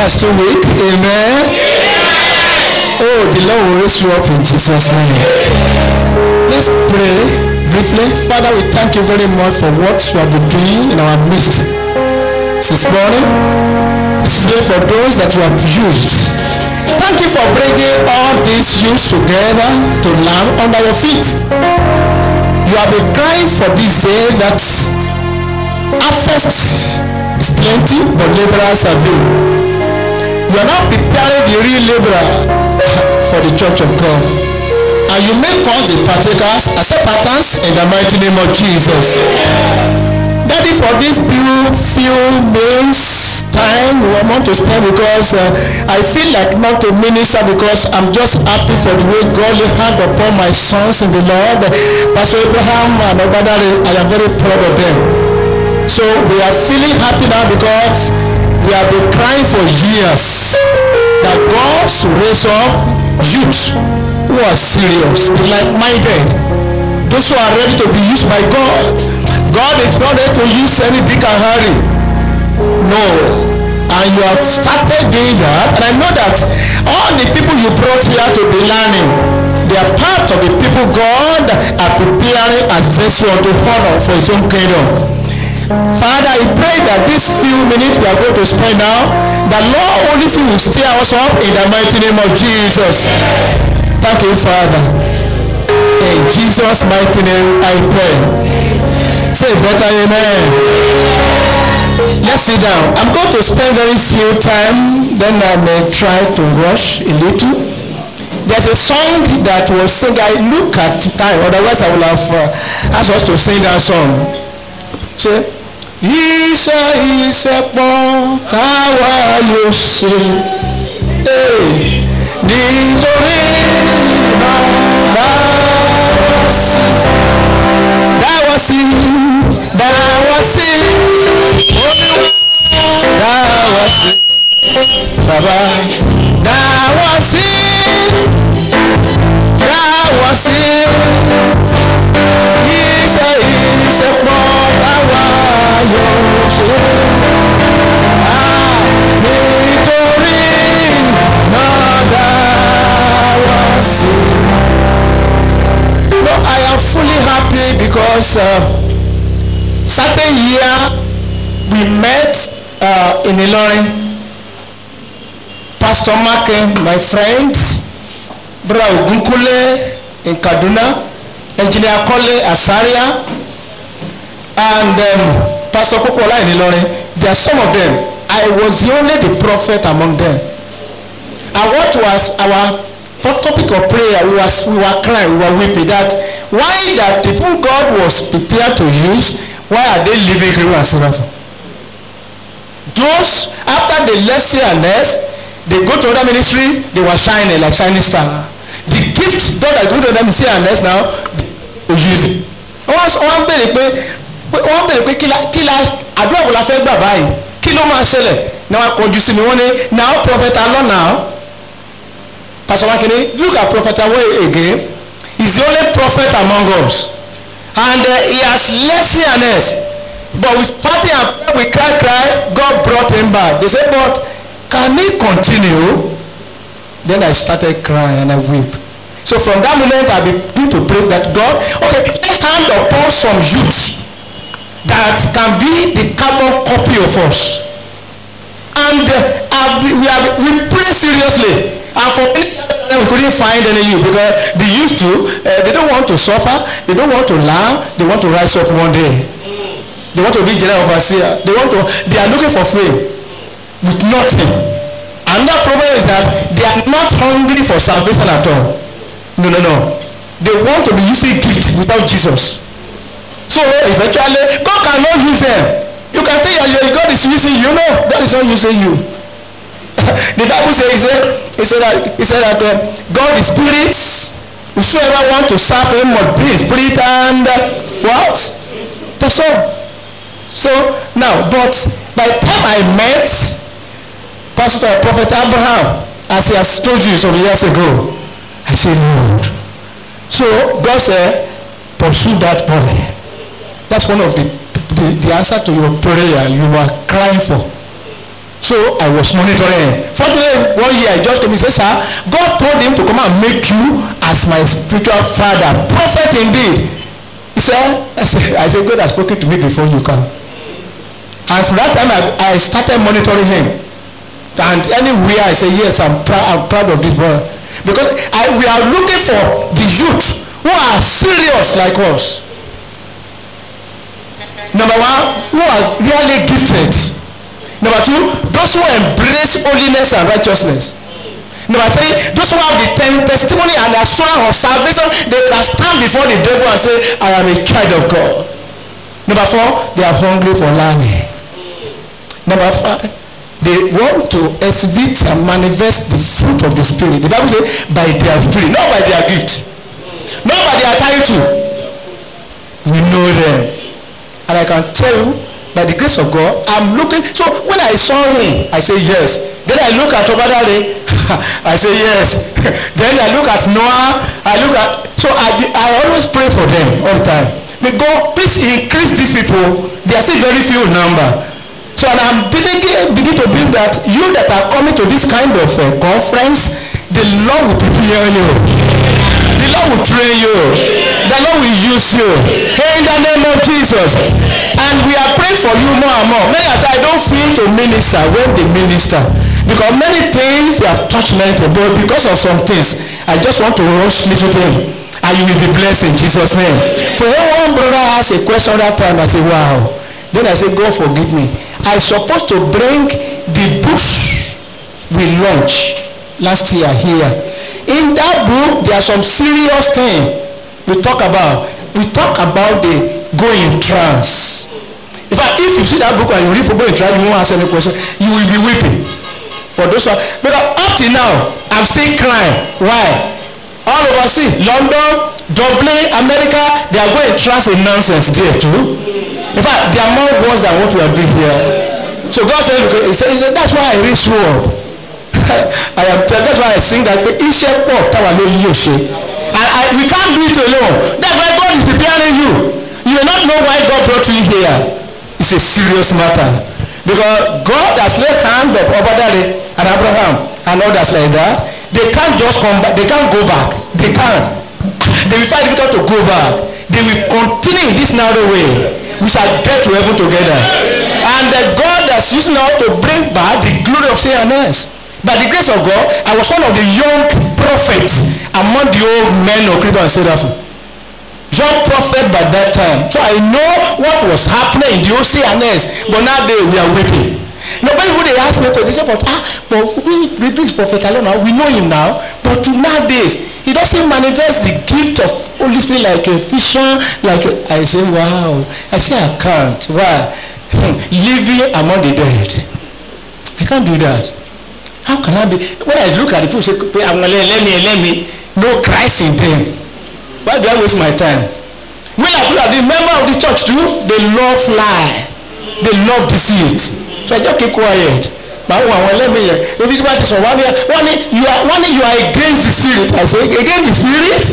are still weak. Amen. Oh, the Lord will raise you up in Jesus' name. Let's pray briefly. Father, we thank you very much for what you have been doing in our midst since morning, especially for those that you have used. Thank you for bringing all these youths together to land under your feet. You have been crying for this day that harvest is plenty, but laborers are few. You are now preparing the real laborer for the church of God. And you make us the partakers as a patterns in the mighty name of Jesus. Daddy, for these few minutes time we want to spend, because I feel like not to minister, because I'm just happy for the way God laid hand upon my sons in the Lord. Pastor Abraham and Obadare, I am very proud of them. So we are feeling happy now because we have been crying for years that God should raise up youth who are serious, like-minded, those who are ready to be used by God. God is not there to use any Dick and Harry. No. And you have started doing that. And I know that all the people you brought here to be learning, they are part of the people God are preparing as vessel to honor for his own kingdom. Father, I pray that these few minutes we are going to spend now, the Lord only will stir us up in the mighty name of Jesus. Thank you, Father. In Jesus' mighty name I pray. Say better amen. Let's sit down. I'm going to spend very few time, then I may try to rush a little. There's a song that was sung. I look at time, otherwise I will have asked us to sing that song. Say, iṣẹ́ pọ̀ táwa yóò ṣe, nítorí náà dáwọ́ sí Olúwa, dáwọ́ sí bàbá, dáwọ́ sí iṣẹ́ pọ̀ táwa yóò ṣe, nítorí náà dáwọ́ sí. No, I am fully happy because certain year we met in Ilorin. Pastor Maken, my friend, Brother Ogunkule in Kaduna, Engineer Kole Asaria, and Pastor Kokola in Ilorin. There are some of them. I was the only the prophet among them. And what was our topic of prayer? We were crying, we were weeping that why that the people God was prepared to use, why are they living Kiriwa and Seraphim? Those after they left CNS, they go to other ministry, they were shining like shining star. The gift God has given them in CNS now, they use it. Wọ́n bèrè pé kí la àdúrà wò la fẹ́ gbà báyìí, kí ló máa ṣẹlẹ̀? Náà wọ́n kọjú sí mi, wọ́n ní now prophet alone now. Pastor Makini, look at Prophet Away again. He's the only prophet among us. And he has left CNS. But with fighting and prayer, we cry, God brought him back. They said, but can he continue? Then I started crying and I weep. So from that moment, I began to pray that God, okay, hand upon some youth that can be the carbon copy of us. And we pray seriously. And for many we couldn't find any youth because they used to, they don't want to suffer, they don't want to learn, they want to rise up one day. They want to be general overseer. They are looking for fame with nothing. Another problem is that they are not hungry for salvation at all. No. They want to be using gift without Jesus. So eventually, God cannot use them. You can think that God is using you. No, God is not using you. The Bible says, he said that God is spirit. Whosoever want to serve him must be in spirit and what? That's all. So now, but by the time I met Prophet Abraham, as he has told you some years ago, I said, Lord. So God said, pursue that boy. That's one of the answer to your prayer you were crying for. So I was monitoring. Fortunately, one year I just told me, say, sir, God told him to come and make you as my spiritual father, prophet indeed. He said, I said, God has spoken to me before you come. And from that time, I started monitoring him. And anywhere I say, yes, I'm proud of this boy. Because we are looking for the youth who are serious like us. Number one, who are really gifted. Number two, those who embrace holiness and righteousness. Number three, those who have the testimony and assurance of salvation, they can stand before the devil and say, I am a child of God. Number four, they are hungry for learning. Number five, they want to exhibit and manifest the fruit of the Spirit. The Bible says, by their spirit, not by their gift, not by their title. We know them. And I can tell you, by the grace of God, I'm looking. So when I saw him, I say yes. Then I look at Obadale, I say yes. Then I look at Noah, so I always pray for them all the time. May God please increase these people. They are still very few in number. So and I'm beginning to believe that you that are coming to this kind of conference, the Lord will prepare you. The Lord will train you. The Lord will use you. In the name of Jesus. And we are praying for you more and more. Many times I don't feel to minister when they minister. Because many things they have touched many things. But because of some things, I just want to rush little thing. And you will be blessed in Jesus' name. For one brother asked a question that time, I say, wow. Then I say, God forgive me. I supposed to bring the books we launched last year here. In that book, there are some serious things we talk about. We talk about the going trance. In fact, if you see that book and you read for going trance, you won't ask any question. You will be weeping. For those one, because up to now, I'm still crying. Why? All overseas, London, Dublin, America, they are going trance in nonsense there too. In fact, they are more worse than what we are doing here. So God said, he said that's why I read through up. That's why I sing that and we can't do it alone. That's why God is preparing you. You will not know why God brought you here. It's a serious matter. Because God has laid hand of Obadale and Abraham and others like that. They can't just come back. They can't go back. They can't. They will find it difficult to go back. They will continue in this narrow way. We shall get to heaven together. And God has used now to bring back the glory of CNS. By the grace of God, I was one of the young prophets among the old men of Kripa and Seraphim. Young prophet by that time. So I know what was happening in the OCNS. But nowadays we are weeping. Nobody would ask me, they say, but we repeat prophet alone now. We know him now. But to nowadays, he doesn't manifest the gift of Holy Spirit like a vision. I say, wow. I say, I can't. Why? Living among the dead. I can't do that. How can I be? When I look at the people, say, let me know Christ in them. Why do I waste my time? When I look at the member of the church too, they love lie. They love deceit. So I just keep quiet. But let me if it was so one you are against the spirit. I say against the spirit.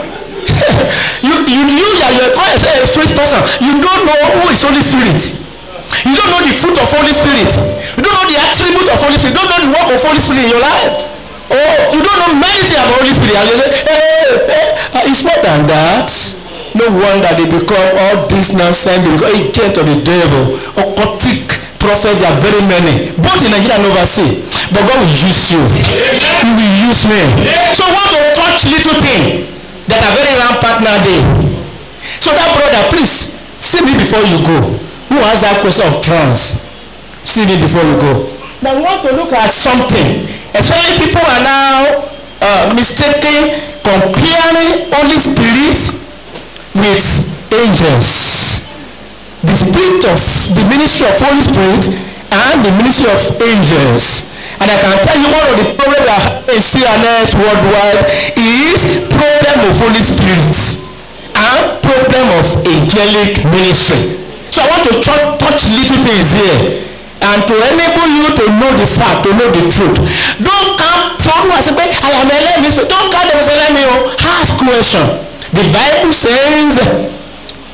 you are quite a strange person. You don't know who is Holy Spirit. You don't know the fruit of Holy Spirit. You don't know the attribute of Holy Spirit. You don't know the work of Holy Spirit in your life. Oh, you don't know many things about Holy Spirit. And you say, it's more than that. No wonder they become all this nonsense. They become agent of the devil. Occultic prophet, there are very many. Both in Nigeria and overseas. But God will use you. He will use me. So I want to touch little things that are very rampant nowadays. So that brother, please, see me before you go. Who has that question of trance? See me before you go. Now we want to look at something. Especially people are now mistaking, comparing Holy Spirit with angels. The spirit of the ministry of Holy Spirit and the ministry of angels. And I can tell you one of the problems that happen in CNS worldwide is problem of Holy Spirit and problem of angelic ministry. So I want to touch little things here and to enable you to know the fact, to know the truth. Don't come forward and say, I am a lemmy. Don't come and say, let me ask question. The Bible says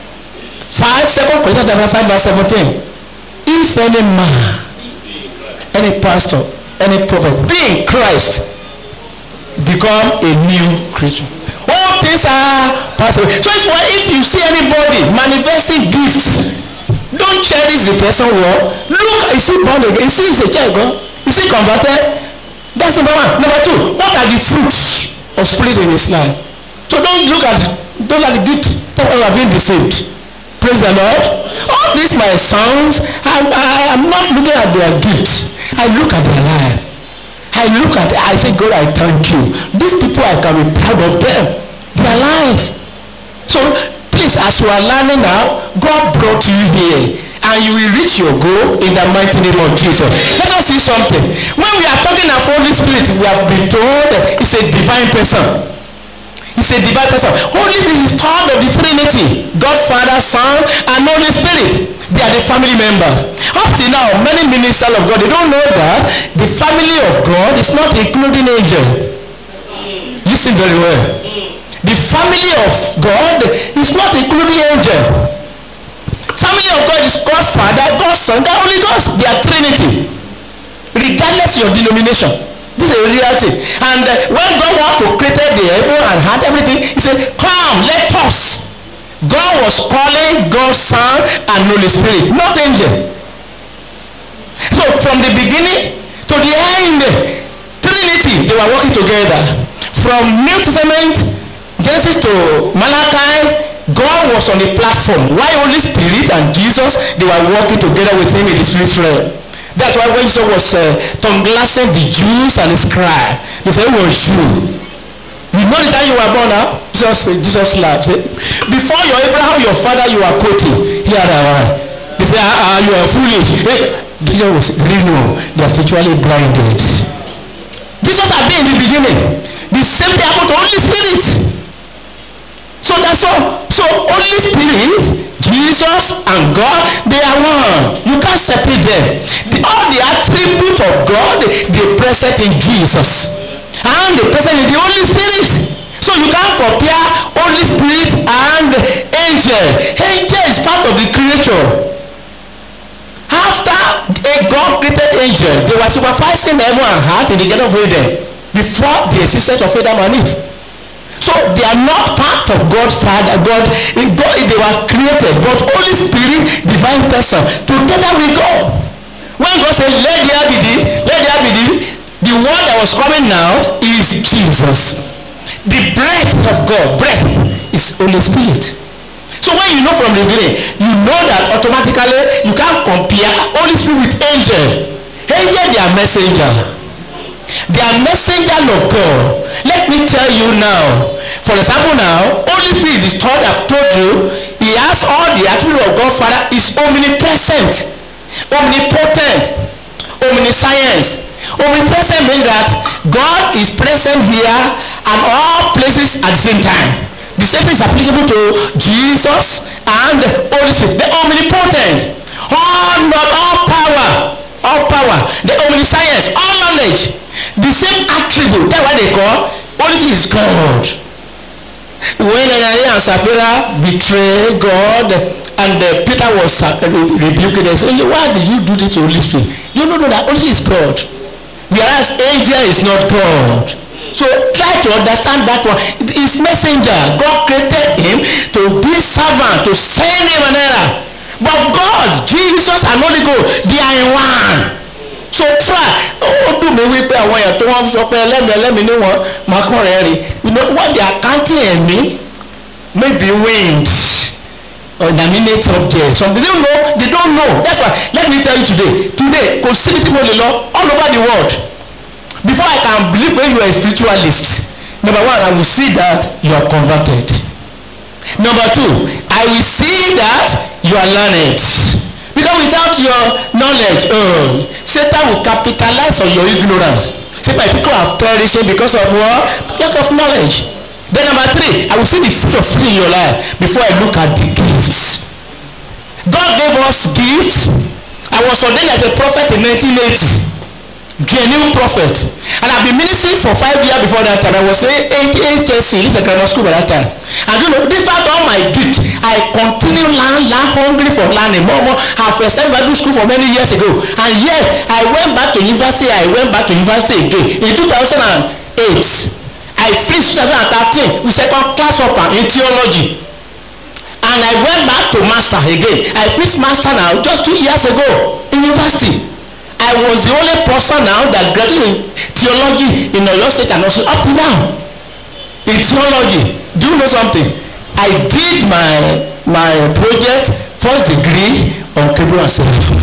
2 Corinthians 5 verse 17. If any man any pastor, any prophet, be in Christ, become a new creature. All things are passed away. So if you see anybody manifesting gifts, don't cherish the person well. Look, is he born again? Is he a child of God? Is he converted? That's number one. Number two, what are the fruits of spirit in his life? So don't look at the gift that are being deceived. Praise the Lord. All these my sons, I'm not looking at their gifts. I look at their life. I say, God, I thank you. These people, I can be proud of them. Their life. So please, as you are learning now, God brought you here, and you will reach your goal in the mighty name of Jesus. Let us see something. When we are talking of Holy Spirit, we have been told it's a divine person. It's a divine person. Holy Spirit is part of the Trinity. God, Father, Son, and Holy Spirit. They are the family members. Up till now, many ministers of God, they don't know that the family of God is not including angels. Listen very well. The family of God is not including angels. Family of God is God, Father, God, Son, God, Holy Ghost. They are Trinity. Regardless of your denomination. This is a reality. And when God wants to create the heaven and heart, everything, he said, come, let us. God was calling God's Son and Holy Spirit, not angel. So from the beginning to the end, Trinity, they were working together. From New Testament, Genesis to Malachi, God was on the platform. Why Holy Spirit and Jesus, they were working together with him in the spirit realm. That's why when Jesus was tongue-glassing the Jews and the scribes, they said, who was you? You know the time you were born now? Jesus laughed. Before your Abraham, your father, you are quoting. Here they are. They say, you are foolish. Jesus was really no. They are spiritually blinded. Jesus had been in the beginning. The same thing happened to Holy Spirit. So that's all. So Holy Spirit, Jesus and God, they are one. You can't separate them. All the attributes of God, they present in Jesus. And they present in the Holy Spirit. So you can't compare Holy Spirit and angel. Angel is part of the creature. After a God created angel, they were supervising heaven and earth in the Garden of Eden before the existence of Adam and Eve. So they are not part of God's Father. God, they were created, but Holy Spirit, divine person, together with God. When God said, let there be thee, the word that was coming out is Jesus. The breath of God, breath, is Holy Spirit. So when you know from the beginning, you know that automatically you can't compare Holy Spirit with angels. Angels, they are messengers. They are messengers of God. Let me tell you now. For example now, Holy Spirit is taught, I've told you, he has all the attributes of God Father, is omnipresent, omnipotent, omniscience. Omnipresent means that God is present here and all places at the same time. The same thing is applicable to Jesus and Holy Spirit. The omnipotent, all power, the omniscience, all knowledge. The same attribute, that's what they call Holy Spirit is God. When Ananias and Sapphira betrayed God and Peter was rebuking them, saying, why did you do this to Holy Spirit? You know that Holy Spirit is God. Whereas angel is not God. So try to understand that one. It is messenger. God created him to be servant, to send him an error. But God, Jesus and Holy Ghost, they are in one. So try. Do me with I want to let me know what my current. You know what they are counting in me? Maybe wind or inanimate object. Some they don't know. That's why. Let me tell you today, considerable law all over the world. Before I can believe when you are a spiritualist, number one, I will see that you are converted. Number two, I will see that you are learned. Because without your knowledge, Satan will capitalize on your ignorance. Say my people are perishing because of what? Lack of knowledge. Then number three, I will see the fruit of spirit in your life before I look at the gifts. God gave us gifts. I was ordained as a prophet in 1980. genuine prophet. And I've been ministering for 5 years before that time. I was saying HSC, this is a grammar school by that time. And you know, despite all my gift, I continue learn hungry for learning more. I've started Bible school for many years ago. And yet, I went back to university again. In 2008, I finished 2013 with second class upper in theology. And I went back to master again. I finished master now just 2 years ago in university. I was the only person now that graduated in theology in Oyo State and also up to now. In theology, do you know something? I did my project first degree on Gabriel and Seraphim.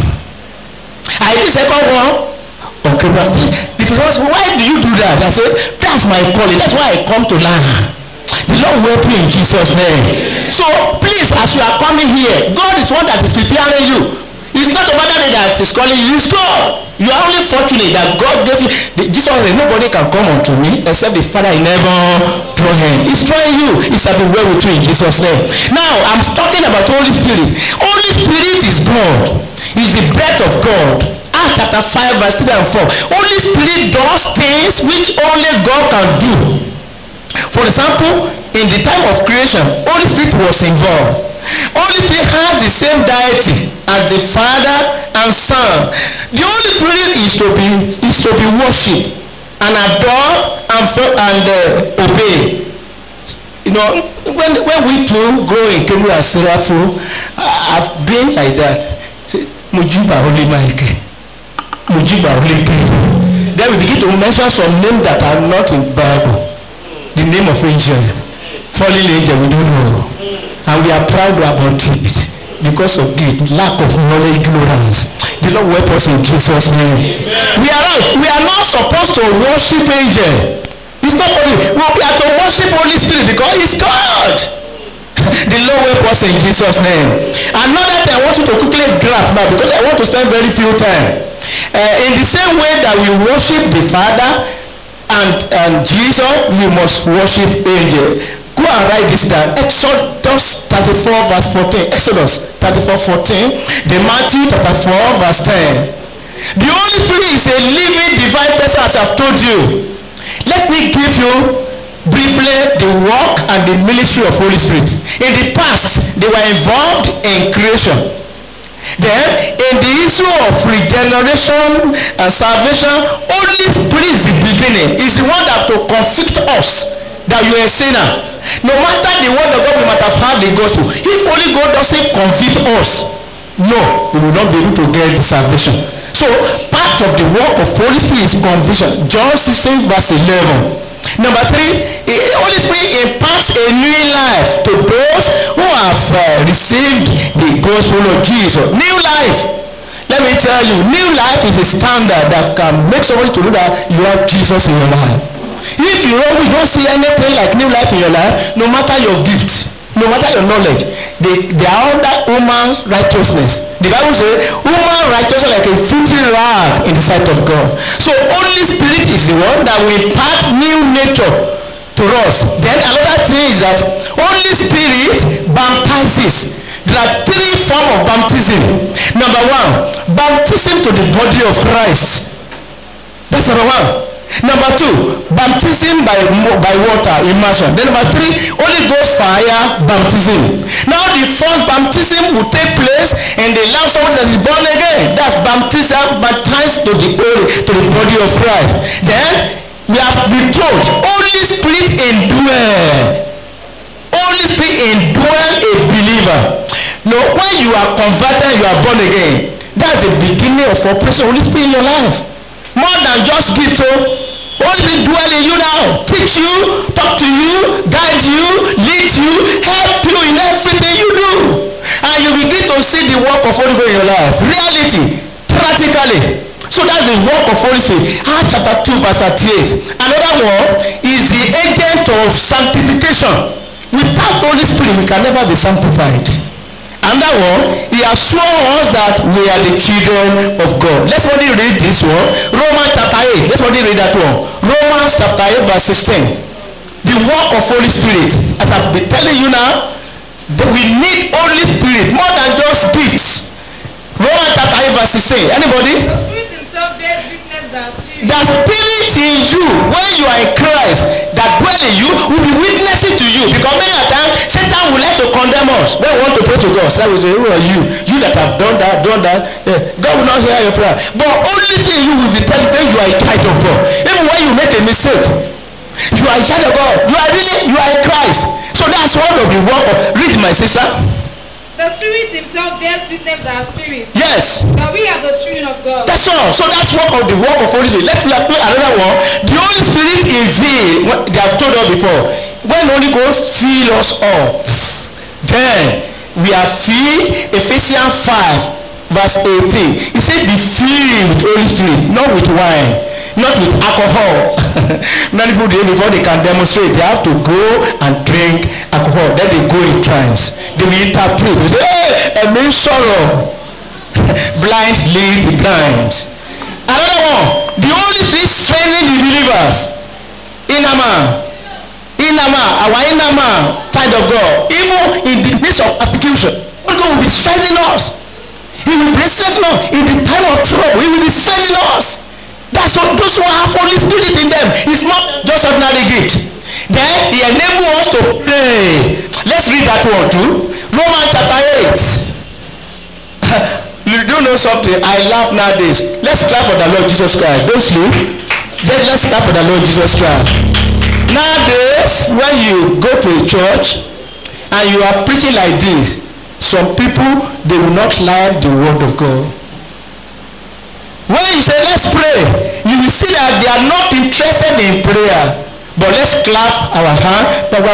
I did second one on Gabriel. Because why do you do that? I said, that's my calling. That's why I come to learn. The Lord will help you in Jesus' name. So please, as you are coming here, God is one that is preparing you. It's not a matter that is calling you, it's God. You are only fortunate that God gave you. Jesus said, nobody can come unto me except the Father in heaven draw him. He's drawing you. He shall be well with you in Jesus' name. Now, I'm talking about Holy Spirit. Holy Spirit is God. He's the breath of God. Acts chapter 5, verse 3 and 4. Holy Spirit does things which only God can do. For example, in the time of creation, Holy Spirit was involved. Holy Spirit has the same deity as the Father and Son. The Holy Spirit is to be worshipped and adored and obeyed. You know, when we two grow in Gabriel and Seraphim, I've been like that. Say, Mujiba Holy Mike, Mujiba Holy People. Then we begin to mention some names that are not in the Bible. The name of angel, fallen angel, we don't know. And we are proud about it because of the lack of knowledge, ignorance. The Lord will help us in Jesus' name. We are not supposed to worship angel. It's not only we are to worship Holy Spirit because He's God. The Lord will help us in Jesus' name. Another thing I want you to quickly grab now because I want to spend very few time. In the same way that we worship the Father and Jesus, we must worship angel. Go and write this down. Exodus 34 verse 14. Exodus 34:14. The Matthew chapter 4 verse 10. The Holy Spirit is a living divine person as I've told you. Let me give you briefly the work and the ministry of Holy Spirit. In the past, they were involved in creation. Then, in the issue of regeneration and salvation, Holy Spirit is the beginning. Is the one that to convict us that you are a sinner. No matter the word of God, we might have heard the gospel. If Holy God doesn't convict us, no, we will not be able to get the salvation. So, part of the work of Holy Spirit is conviction. John 16 verse 11. Number 3, Holy Spirit imparts a new life to those who have received the gospel of Jesus. New life. Let me tell you, new life is a standard that can make somebody to know that you have Jesus in your life. If you don't see anything like new life in your life, no matter your gift, no matter your knowledge, they are under human's righteousness. The Bible says, human righteousness like a filthy rag in the sight of God. So Holy Spirit is the one that will impart new nature to us. Then another thing is that Holy Spirit baptizes. There are 3 forms of baptism. Number 1, baptism to the body of Christ. That's number 1. Number 2, baptism by water, immersion. Then number 3, Holy Ghost fire baptism. Now the first baptism will take place and the last one that is born again. That's baptism, baptized to the body of Christ. Then we have been told Holy Spirit indwell. Holy Spirit indwell a believer. Now when you are converted, you are born again. That's the beginning of operation Holy Spirit in your life. More than just gift. Holy Spirit dwell in you now. Teach you, talk to you, guide you, lead you, help you in everything you do. And you begin to see the work of Holy Spirit in your life. Reality, practically. So that's the work of Holy Spirit. Acts chapter 2 verse 38. Another one is the agent of sanctification. Without Holy Spirit, we can never be sanctified. Another one, he has shown us that we are the children of God. Let's only read this one. Romans chapter 8. Let's only read that one. Romans chapter 8 verse 16. The work of Holy Spirit. As I've been telling you now, that we need Holy Spirit more than just gifts. Romans chapter 8 verse 16. Anybody? The Spirit himself bears witness that spirit. The spirit in you, when you are in Christ, that dwell in you, will be witnessing to you. Because many a time, Satan will like to condemn us when we want to pray to God. So I will say, who are you? You that have done that. God will not hear your prayer. But only thing you will be telling them, you are a child of God. Even when you make a mistake, you are a child of God. You are in Christ. So that's one of the work of, read my sister. The Spirit Himself bears witness that our spirit. Yes. That we are the children of God. That's all. So that's work of the work of Holy Spirit. Let's play another one. The Holy Spirit is veiled. They have told us before. When Holy Ghost fill us up, then we are filled. Ephesians 5 verse 18. He said, "Be filled with Holy Spirit, not with wine, not with alcohol." Many people do it before they can demonstrate. They have to go and drink alcohol. Then they go in trance. They will interpret. They say, "Hey, I mean sorrow." Blind lead the blind. Another one. The Holy Spirit strengthening the believers. Our inner man, child of God. Even in the midst of persecution, God will be strengthening us. He will be strengthening us in the time of trouble. He will be strengthening us. That's what those who have Holy Spirit in them. It's not just ordinary gift. Then He enables us to pray. Let's read that one too. Romans chapter 8. You do know something? I laugh nowadays. Let's clap for the Lord Jesus Christ. Don't sleep. Then let's clap for the Lord Jesus Christ. Nowadays, when you go to a church and you are preaching like this, some people, they will not like the word of God. When you say let's pray, you will see that they are not interested in prayer. But let's clap our hand.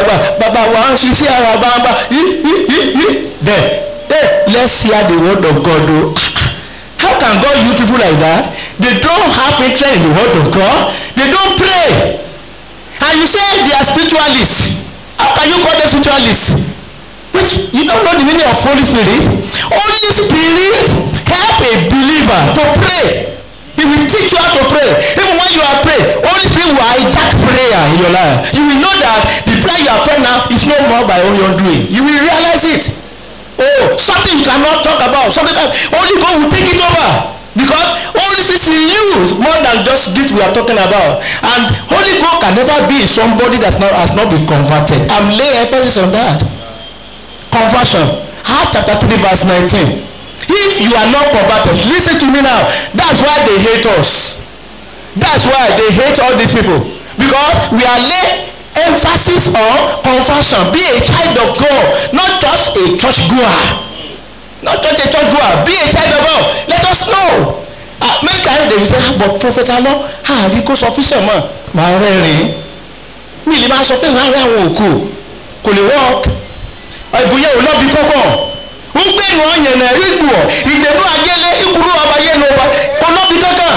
Then let's hear the word of God. How can God use people like that? They don't have interest in the word of God. They don't pray. And you say they are spiritualists. How can you call them spiritualists? Which you don't know the meaning of Holy Spirit. Holy Spirit help a believer to pray. He will teach you how to pray. Even when you are praying, Holy Spirit will hijack prayer in your life. You will know that the prayer you are praying now is no more by all your doing. You will realize it. Oh, something you cannot talk about. Something that only God will take it over. Because Holy Spirit in you is more than just this we are talking about. And Holy God can never be somebody that has not been converted. I'm laying emphasis on that. Conversion. Acts chapter 3 verse 19. If you are not converted, listen to me now. That's why they hate us. That's why they hate all these people. Because we are laying emphasis on conversion. Be a child of God, not just a church goer. Not just a church goer. Be a child of God. Let us know. Many times they will say, but Prophet Allah, the cost official man, my rẹ́rìn. Mi lè máa sọ fún ìwà rẹ̀ àwọn òkú. Kò lè work. Ìbúyẹ̀ ò lọ́bi kọ́kọ́. Ń gbé nu ọ̀yàn náà rí gbùọ̀. Ìgbẹ́nu àgẹ́lẹ́ ìkúrú ọba yẹn ló wá. Kò lọ́bi kankan.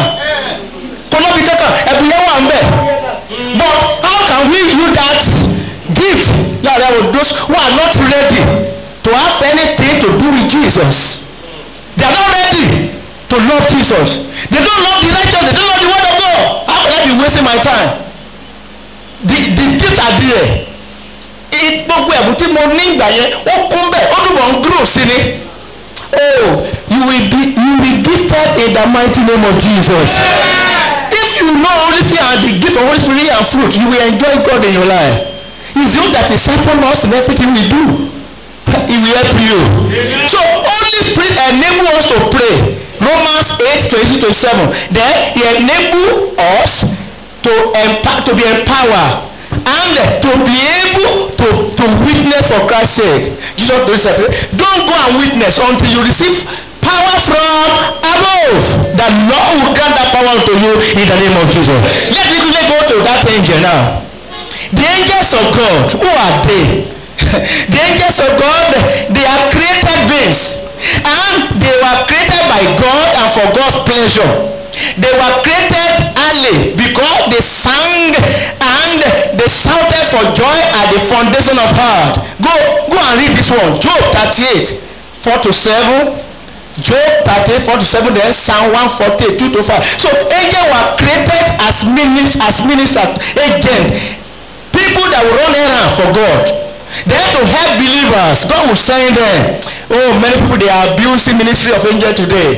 Ìbúyẹ̀ wà ń bẹ̀. But how can we use that gift láàrin àwọn those who are not ready to have anything to do with Jesus? They are not ready to love Jesus. They don't love the righteous. They don't love the word of God. How can I be wasting my time? The gifts are there. Gbogbo ẹ̀bùn tí mo ní ìgbà yẹn ó kún bẹ́ẹ̀ ó túbọ̀ ń grow sí ni. Oh, you will be gifted in the mighty name of Jesus. If you know Holy Spirit and the gift of Holy Spirit and fruit, you will enjoy God in your life. It's you that is helping us in everything we do. He will help you. So Holy Spirit enable us to pray. Romans 8:20-27. Then He enable us to be empowered and to be able to witness for Christ's sake. Jesus told us, don't go and witness until you receive power from above. The Lord will grant that power to you in the name of Jesus. Let me quickly go to that angel now. The angels of God, who are they? The angels of God, they are created beings, and they were created by God and for God's pleasure. They were created early because they sang and they shouted for joy at the foundation of earth. Go and read this one. Job 38:4-7. Job 38:4-7. Then Psalm 148:2-5. So angels were created as ministers, agents, people that will run errands for God. Then to help believers, God will send them. Oh, many people, they are abusing ministry of angels today.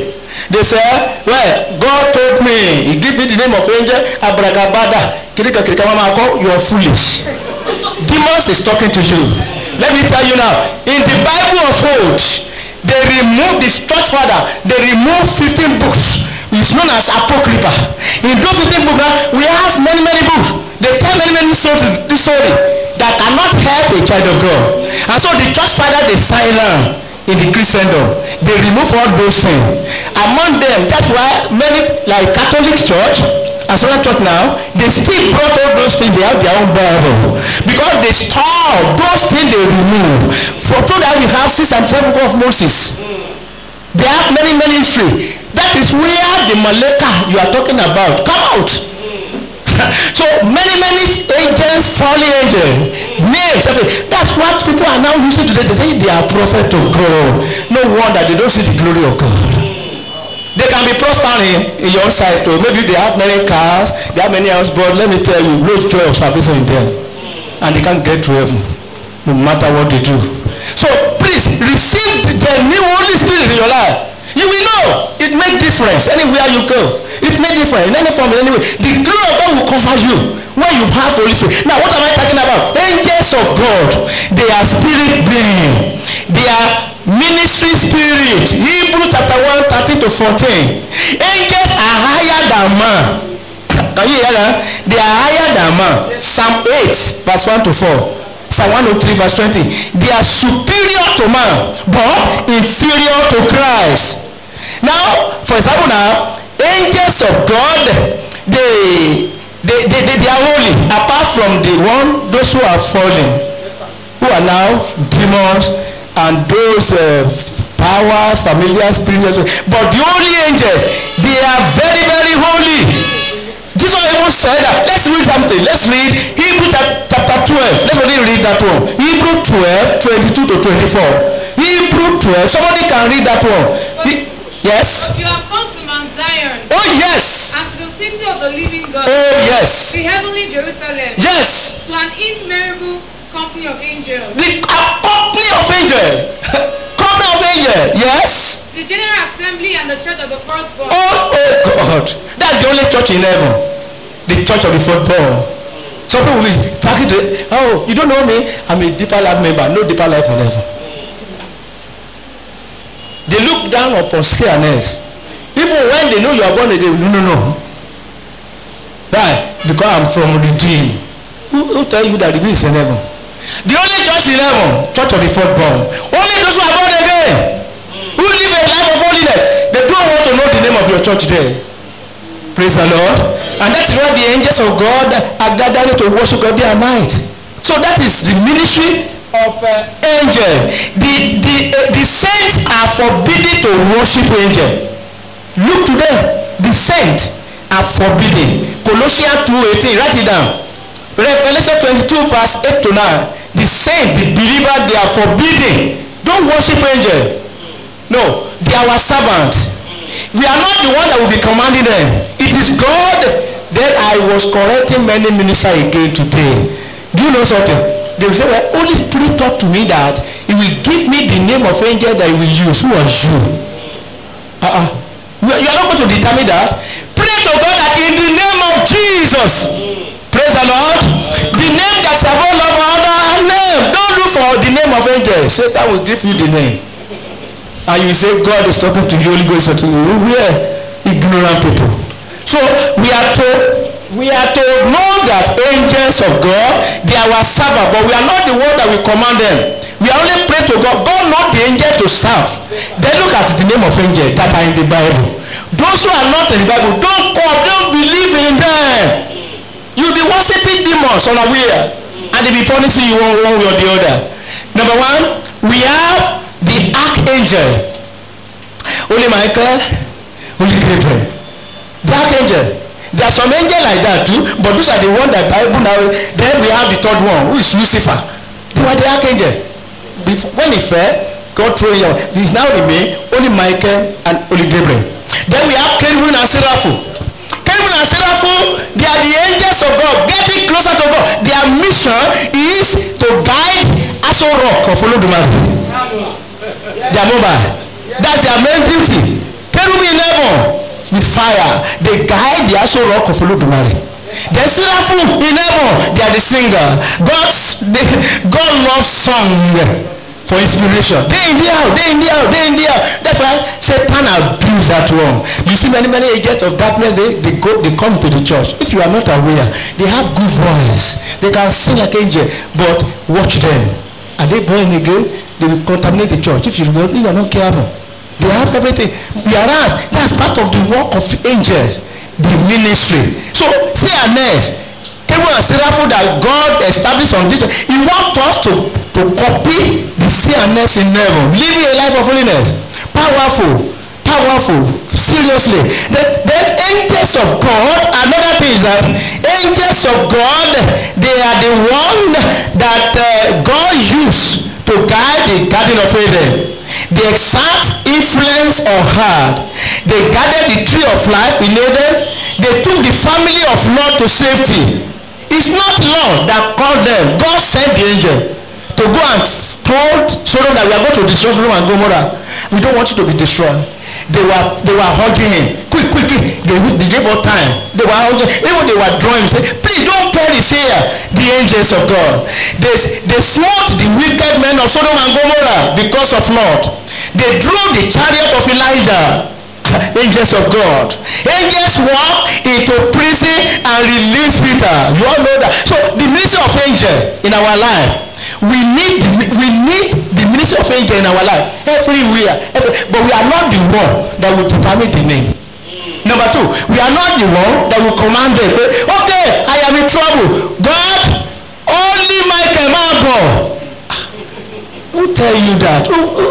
They say, well, God told me, he gave me the name of angel, Abragabada, Kirika Kirika Mama, you are foolish. Demons is talking to you. Let me tell you now, in the Bible of old, they removed the church father, they removed 15 books. It's known as Apocrypha. In those 15 books, we have many books. They tell many story that cannot help a child of God. And so the church father, they silent in the Christendom. They remove all those things. Among them, that's why many, like Catholic Church, as well as church now, they still brought all those things. They have their own Bible because they store those things they remove. So that we have 6 and 7 books of Moses. They have many history. That is where the Maleka you are talking about come out. So many angels, fallen angels, names. That's what people are now using today. They say they are prophet of God. No wonder they don't see the glory of God. They can be prospering in your side too. Maybe they have many cars, they have many houses, but let me tell you, no joy of salvation in them. And they can't get to heaven, no matter what they do. So please, receive the new Holy Spirit in your life. You will know. It makes difference anywhere you go. It makes difference in any form, in any way. The glory of God will cover you when you have Holy Spirit. Now, what am I talking about? Angels of God. They are spirit beings. They are ministry spirit. Hebrew chapter 1, 13 to 14. Angels are higher than man. Can you hear that? They are higher than man. Psalm 8, verse 1 to 4. Psalm 103 verse 20. They are superior to man, but inferior to Christ. Now, for example, now angels of God, they are holy. Apart from those who are fallen, who are now demons and those powers, familiar spirits. But the holy angels, they are very holy. Jesus even said that. Let's read something. Let's read Hebrew chapter 12. Let's only read that one. Hebrew 12, 22 to 24. Hebrew 12. Somebody can read that one. Yes. You have come to Mount Zion. Oh yes. And to the city of the living God. Oh yes. The heavenly Jerusalem. Yes. To an innumerable company of angels. The company of angels. Company of angels. Yes. To the general assembly and the church of the firstborn. Oh God. That's the only church in heaven. The church of the firstborn. Some people will be talking to, oh, you don't know me? I'm a Deeper Life member. No Deeper Life in heaven. They look down upon scareness. Even when they know you are born again, no. Why? Because I'm from redeemed. Who tell you that the is in heaven? The only church in heaven, church of the firstborn. Only those who are born again, who live a life of holiness. They don't want to know the name of your church there. Praise the Lord. And that is why the angels of God are gathering to worship God day and night. So that is the ministry of angel. The saints are forbidden to worship angel. Look to them. The saints are forbidden. Colossians 2:18. Write it down. Revelation 22 verse 8 to 9. The saints, the believer, they are forbidden. Don't worship angel. No, they are our servants. We are not the one that will be commanding them. It is God. Then I was correcting many ministers again today. Do you know something? They will say, well, Holy Spirit taught to me that he will give me the name of angel that he will use. Who are you? You are not going to determine that. Pray to God that in the name of Jesus. Praise the Lord. The name that's above all other name. Don't look for the name of angel. Satan will give you the name. And you say God is talking to you, Holy Ghost is talking to you. We are ignorant people. So we are to know that angels of God, they are our servant, but we are not the one that will command them. We are only pray to God. God not the angel to serve. Then look at the name of angel that are in the Bible. Those who are not in the Bible, don't believe in them. You'll be worshiping demons unaware, and they'll be punishing you one way or the other. Number one, we have the archangel. Holy Michael, Holy Gabriel. The archangel. There are some angels like that too, but those are the ones that Bible now. Then we have the third one, who is Lucifer. They were the archangel. When he fell, God threw him. There is now remain only Michael and Holy Gabriel. Then we have Cherubim and Seraphim. Cherubim and Seraphim, they are the angels of God, getting closer to God. Their mission is to guide Aso Rock of Olodumare. They are mobile. That's their main duty. Cherubim in heaven with fire, they guide the Aso Rock of Olodumare. The seraphim in heaven, they are the singer. God loves song for inspiration. Day in, day out, day in, day out, day in, day out. That's why Satan abuse that one. You see many agents of darkness, they come to the church. If you are not aware, they have good voice. They can sing like angel, but watch them. Are they born again? They will contaminate the church. If you are not careful, they have everything. Whereas that's part of the work of angels, the ministry. So say an nurse, Cherubim and seraphim that God established on this. He wants us to copy the CNS in heaven, living a life of holiness. Powerful, seriously. Then angels of God, another thing is that angels of God, they are the one that God used to guide the Garden of Eden. They exert influence on her. They guarded the tree of life in Eden. They took the family of Lot to safety. It's not Lord that called them. God sent the angel to go and told Sodom that we are going to destroy Sodom and Gomorrah. We don't want you to be destroyed. They were hugging him. Quick. They gave her time. They were hugging. Even they were drawing. Say, please don't perish here. The angels of God. They smote the wicked men of Sodom and Gomorrah because of Lot. They drew the chariot of Elijah. Angels of God. Angels walk into prison and release Peter. You all know that. So the ministry of angel in our life, we need the ministry of angel in our life everywhere. But we are not the one that will determine the name. Number two, we are not the one that will command them. Okay, I am in trouble. God, only Michael Mabo. Who tell you that?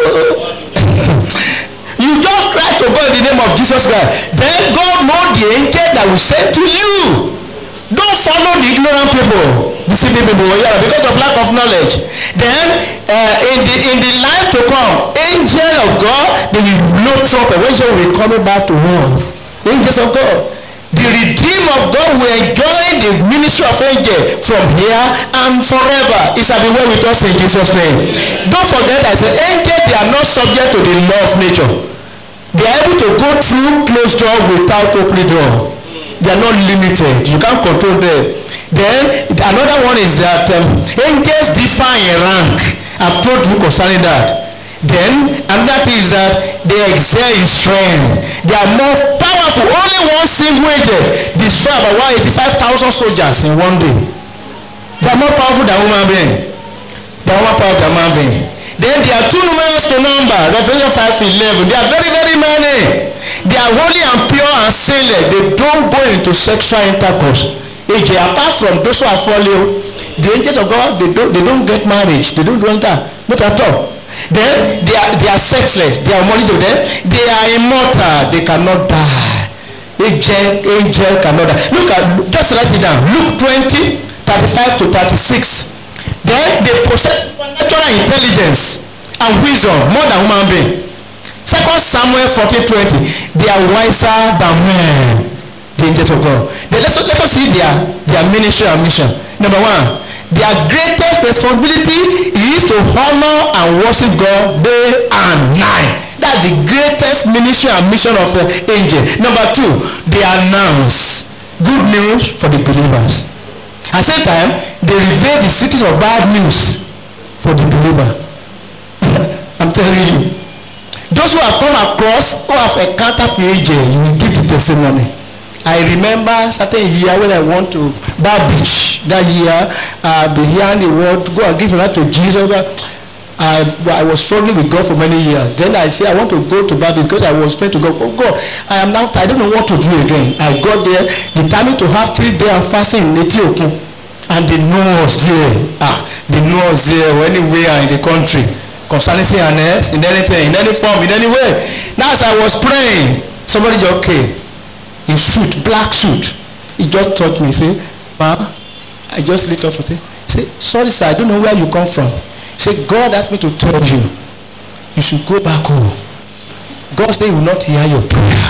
You just cry to God in the name of Jesus Christ. Then God knows the angel that will send to you. Don't follow the ignorant people, deceiving people, because of lack of knowledge. Then in the life to come, angel of God, they will blow trumpet. When you will be coming back to war. Angels of God. The redeemed of God will enjoy the ministry of angel from here and forever. It shall be well with us in Jesus' name. Don't forget, I said, angels, they are not subject to the law of nature. They are able to go through closed door without opening door. They are not limited. You can't control them. Then another one is that angels differ in rank. I've told you concerning that. Then another thing is that they excel in strength. They are more powerful. Only one single angel destroy about 185,000 soldiers in one day. They are more powerful than human being. They are more powerful than human being. Then they are too numerous to number. Revelation 5:11. They are very, very many. They are holy and pure and sinless. They don't go into sexual intercourse. Apart from those who are following, the angels of God, they don't get married. They don't do that. Not at all. Then they are sexless. They are knowledgeable. Then they are immortal. They cannot die. Angel cannot die. Look at, just write it down. Luke 20:35 to 36. Then they possess supernatural intelligence and wisdom more than human being. 2 Samuel 14:20. They are wiser than men. The angels of God. Then let us see their ministry and mission. Number one, their greatest responsibility is to honor and worship God day and night. That's the greatest ministry and mission of an angel. Number two, they announce good news for the believers. At the same time, they reveal the secrets of bad news for the believer. I'm telling you. Those who have come across, who have encountered the angel, you will give the testimony. I remember certain year when I went to Bar Beach. That year, I've been hearing the word, go and give your life to Jesus. I was struggling with God for many years. Then I say I want to go to Bar Beach because I was praying to God. Oh God, I am now, I don't know what to do again. I got there, determined to have 3 days of fasting in Etiokun. And they know us there. They know us there or anywhere in the country. Concerning CNS, in anything, in any form, in any way. Now as I was praying, somebody just came. In suit, black suit. He just touched me. Say, Ma, I just lit up for it. Say, sorry sir, I don't know where you come from. Say, God asked me to tell you, you should go back home. God said he will not hear your prayer.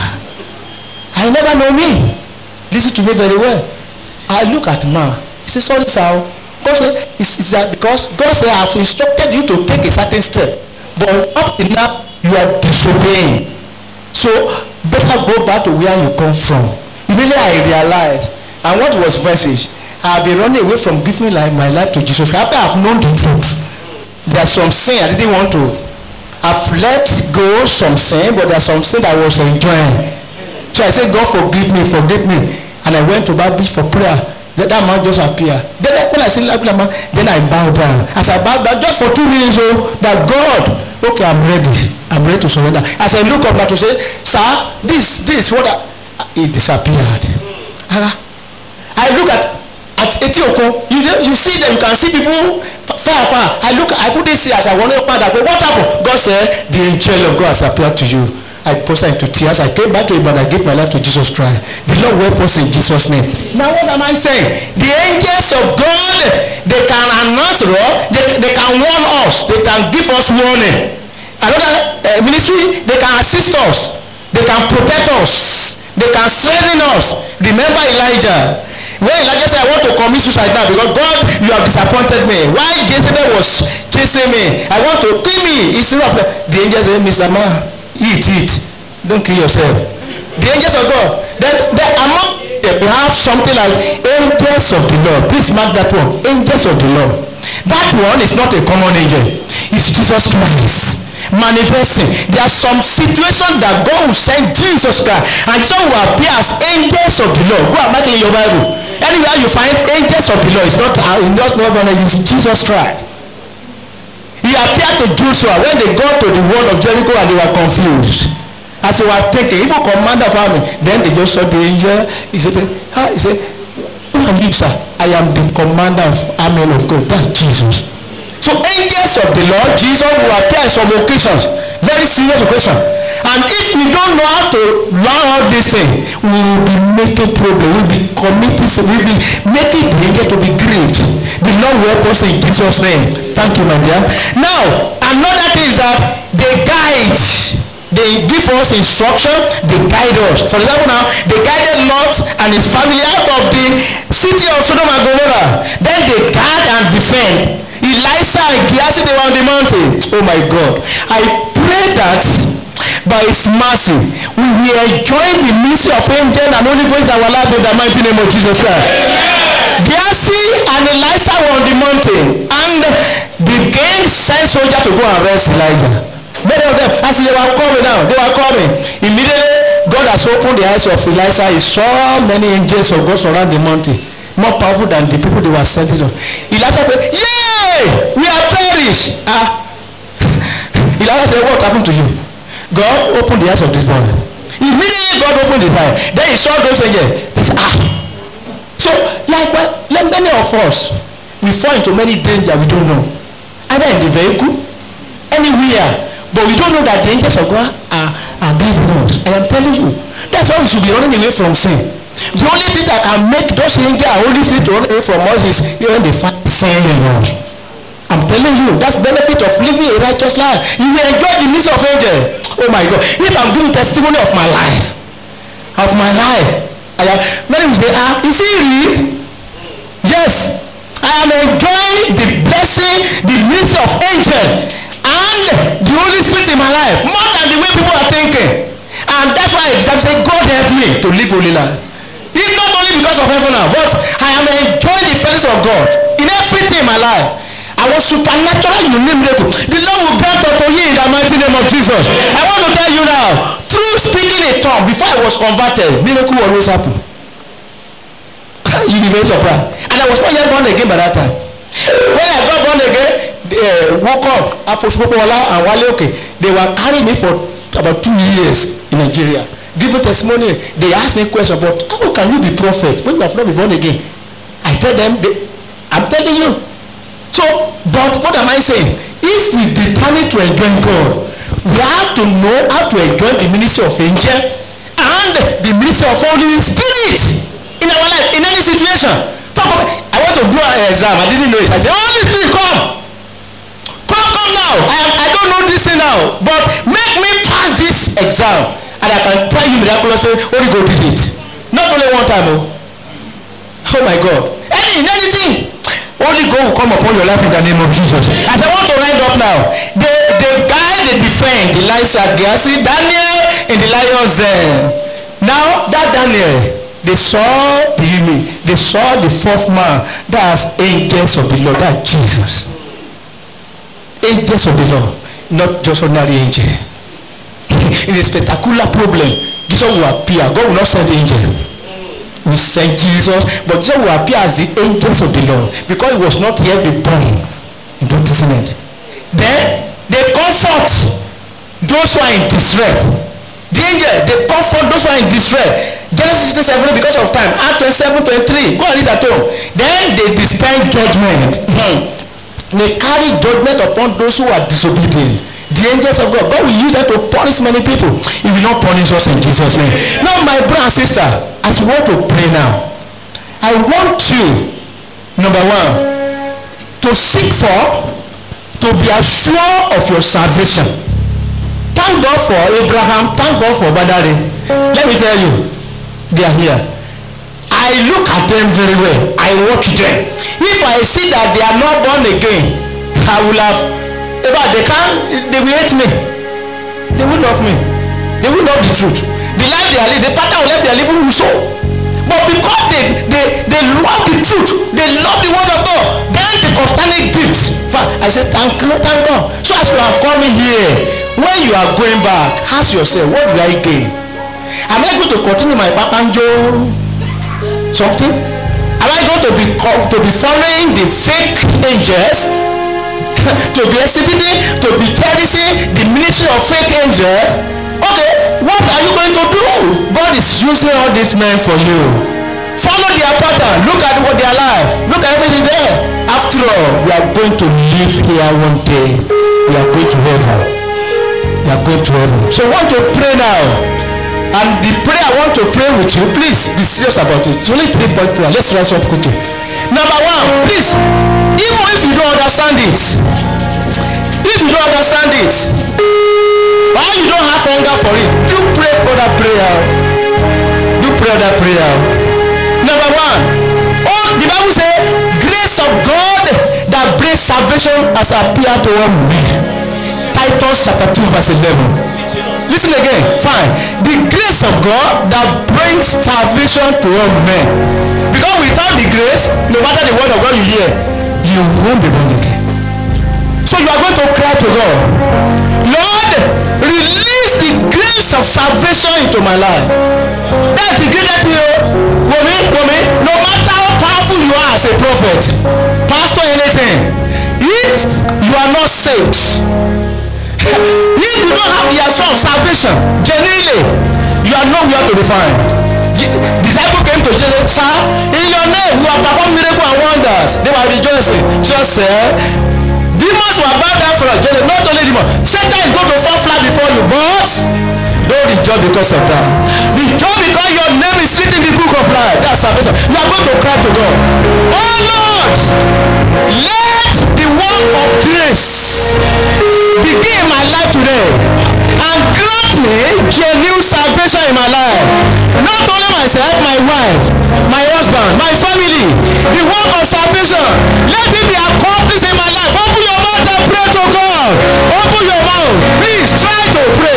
I never know me. Listen to me very well. I look at Ma. He said, sorry sir. God said, it's that because God said I have instructed you to take a certain step. But up to now, you are disobeying. So better go back to where you come from. Immediately I realized, and what was message? I have been running away from giving my life to Jesus. After I have known the truth, there's some sin I didn't want to. I've let go some sin, but there's some sin I was enjoying. So I said, God forgive me. And I went to Bible for prayer. That man just appeared. Then when I said, then I bowed down. As I bowed down, just for 2 minutes, that God, okay, I'm ready to surrender. As I look up now to say, sir, this what it disappeared. I look at Etioko. You see that you can see people far. I couldn't see as I wanted to find out. But what happened? God said, the angel of God has appeared to you. I posted into tears. I came back to him and I gave my life to Jesus Christ. The Lord will post in Jesus' name. Now what am I saying? The angels of God, they can announce law, they can warn us, they can give us warning. Another ministry, they can assist us, they can protect us, they can strengthen us. Remember Elijah. When Elijah said, I want to commit suicide now because God, you have disappointed me. Why Jezebel was chasing me? I want to kill me. Instead of the angel said, Mr. Man, eat. Don't kill yourself. The angels of God. Then among them, we have something like angels of the Lord. Please mark that one. Angels of the Lord. That one is not a common angel. It's Jesus Christ manifesting. There are some situations that God will send Jesus Christ and some will appear as angels of the Lord. Go and mark it in your Bible. Anywhere you find angels of the Lord, it's not it's Jesus Christ. He appeared to Joshua when they got to the wall of Jericho and they were confused. As they were thinking, even commander of army, then they just saw the angel. He said, who are you, sir? I am the commander of army of God. That's Jesus. So angels of the Lord, Jesus will appear in some occasions, very serious occasion. And if we don't know how to learn all these things, we will be making problem. We'll be committing, we'll be making the angel to be grieved. The Lord will help us in Jesus' name. Thank you, my dear. Now, another thing is that they guide. They give us instruction, they guide us. For example now, they guided Lot and his family out of the city of Sodom and Gomorrah. Then they guard and defend. Elisha and Gehazi, they were on the mountain. Oh my God. I pray that by his mercy, we will enjoy the ministry of angel and Holy Ghost in our life in the mighty name of Jesus Christ. Gehazi and Elisha were on the mountain and the king sent soldiers to go and arrest Elijah. Many of them, as they were coming now, immediately God has opened the eyes of Elisha. He saw many angels of God surround the mountain, more powerful than the people they were sending on. Elisha said, yay, we are perished. Elisha said, what happened to you? God opened the eyes of this boy. Immediately God opened his eyes. Then he saw those angels. He said, So like many of us, we fall into many dangers we don't know. Either in the vehicle, anywhere. But we don't know that the angels of God are guiding us. I am telling you. That's why we should be running away from sin. The only thing that can make those angels only fit to run away from us is when they find sin in us. I'm telling you, that's benefit of living a righteous life. You will enjoy the midst of angels. Oh my God. If I'm giving testimony of my life, many will say, is it real? Yes. I am enjoying the blessing, the ministry of angels. And the Holy Spirit in my life more than the way people are thinking. And that's why I say, God help me to live holy life. It's not only because of heaven now, but I am enjoying the fellowship of God in everything in my life. I was supernatural unique miracle. The Lord will grant unto you in the mighty name of Jesus. I want to tell you now, through speaking a tongue, before I was converted, miracle always happen. You'll be very surprised. And I was not yet born again by that time. When I got born again, woke up, Apostle and Wale, they were carrying me for about 2 years in Nigeria, giving testimony. They asked me questions about how can you be prophet when you have not been born again. I tell them, I'm telling you. So, but what am I saying? If we determine to enjoy God, we have to know how to enjoy the ministry of angel and the ministry of Holy Spirit in our life, in any situation. I want to do an exam. I didn't know it. I said, Holy Spirit, come now. I don't know this thing now, but make me pass this exam, and I can tell you miraculously, Holy God did it. Not only one time. Oh my God. Anything. Holy God will come upon your life in the name of Jesus. As I want to wind up now, they guide the they defend Elisha, Gehazi, Daniel in the lion's den. Now that Daniel, they saw the image, they saw the fourth man. That's angels of the Lord. That's Jesus. Angels of the Lord, not just ordinary angel. In a spectacular problem, Jesus will appear. God will not send the angel. We send Jesus, but Jesus will appear as the angels of the Lord because he was not yet born in the Old Testament. Then they comfort those who are in distress. The angel, they comfort those who are in distress. Genesis 67 because of time. Acts 27:23. Go and read at home. Then they dispense judgment. They carry judgment upon those who are disobedient. The angels of God. God will use them to punish many people. He will not punish us in Jesus' name. Now, my brother and sister, as we want to pray now, I want you, number one, to seek for, to be assured of your salvation. Thank God for Abraham. Thank God for Badari. Let me tell you, they are here. I look at them very well. I watch them. If I see that they are not born again, I will have. In fact, they will hate me. They will love me. They will love the truth. The life they are living, the pattern of life they are living will show. But because they love the truth, they love the word of God, then the concerning gift. In fact, I said, thank God. So as you are coming here, when you are going back, ask yourself, what do I gain? Am I going to continue my papanjo something? Am I going to be following the fake angels? To be exhibiting, to be cherishing the ministry of fake angel? Okay, what are you going to do? God is using all these men for you. Follow their pattern. Look at what they are like. Look at everything there. After all, we are going to live here one day. We are going to heaven. We are going to heaven. So I want to pray now. And the prayer I want to pray with you, please be serious about it. It's only 3-point prayer. Let's rise up quickly. Number one, please, even if you don't understand it, or you don't have hunger for it, do pray for that prayer. Number one, the Bible says, grace of God that brings salvation has appeared to all men. Titus chapter 2 verse 11. Listen again, fine. The grace of God that brings salvation to all men. Because without the grace, no matter the word of God you hear, you won't be born again. So you are going to cry to God, Lord, release the grace of salvation into my life. That's the greatest thing. Woman, no matter how powerful you are as a prophet, pastor, anything, if you are not saved, if you don't have the assurance of salvation genuinely, you are nowhere to be found. Disciples came to Jesus, sir, in your name you have performed miracles and wonders. They were rejoicing. Jesus said, demons were bound down for us. Jesus, not only demons, Satan is going to fall flat before you, but don't rejoice because of that. Rejoice because your name is written in the book of life. That's salvation. You are going to cry to God, oh Lord, let the work of grace begin in my life today and grant me genuine salvation in my life. Not only myself, my wife, my husband, my family. The work of salvation, let it be accomplished in my life. Open your mouth and pray to God. Open your mouth. Please try to pray.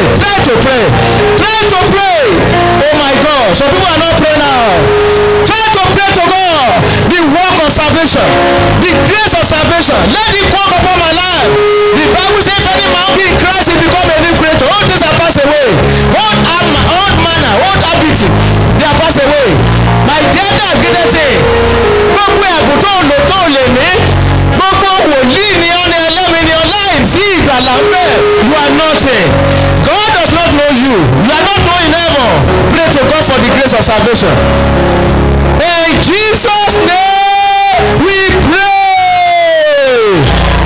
Oh my God, some people are not praying now. Try to pray to God. The work of salvation, the grace of salvation, let it come upon my life. The Bible says, if any man be in Christ, he become a new creature. All things are passed away. Old manner, old habit, they are passed away. My dear, that's greater thing. Gbogbo ẹ̀bùn tó lò tó lè ní. Gbogbo wòlíì ni ọ́ ní ẹlẹ́mìí ni ọ́ láì sí ìgbàlà ń bẹ̀. You are nothing. God does not know you. You are not known in heaven. Pray to God for the grace of salvation. In Jesus' name we pray.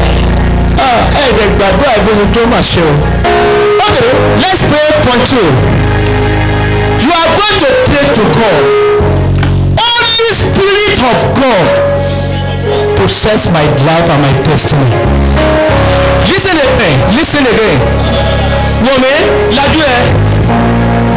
Gbàdúrà ìgbésí tó mà ṣe o. Okay, let's pray point 2. You are going to pray to God. Holy Spirit of God, possess my life and my destiny. Listen again. Woman,